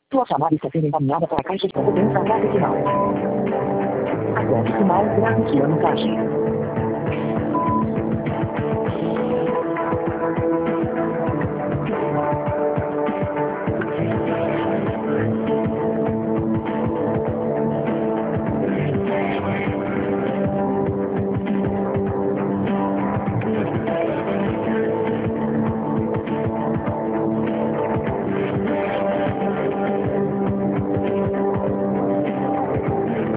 Sua chamada está sendo encaminhada para a caixa de correspondência grave final. Aguarde sinal grave que a mensagem.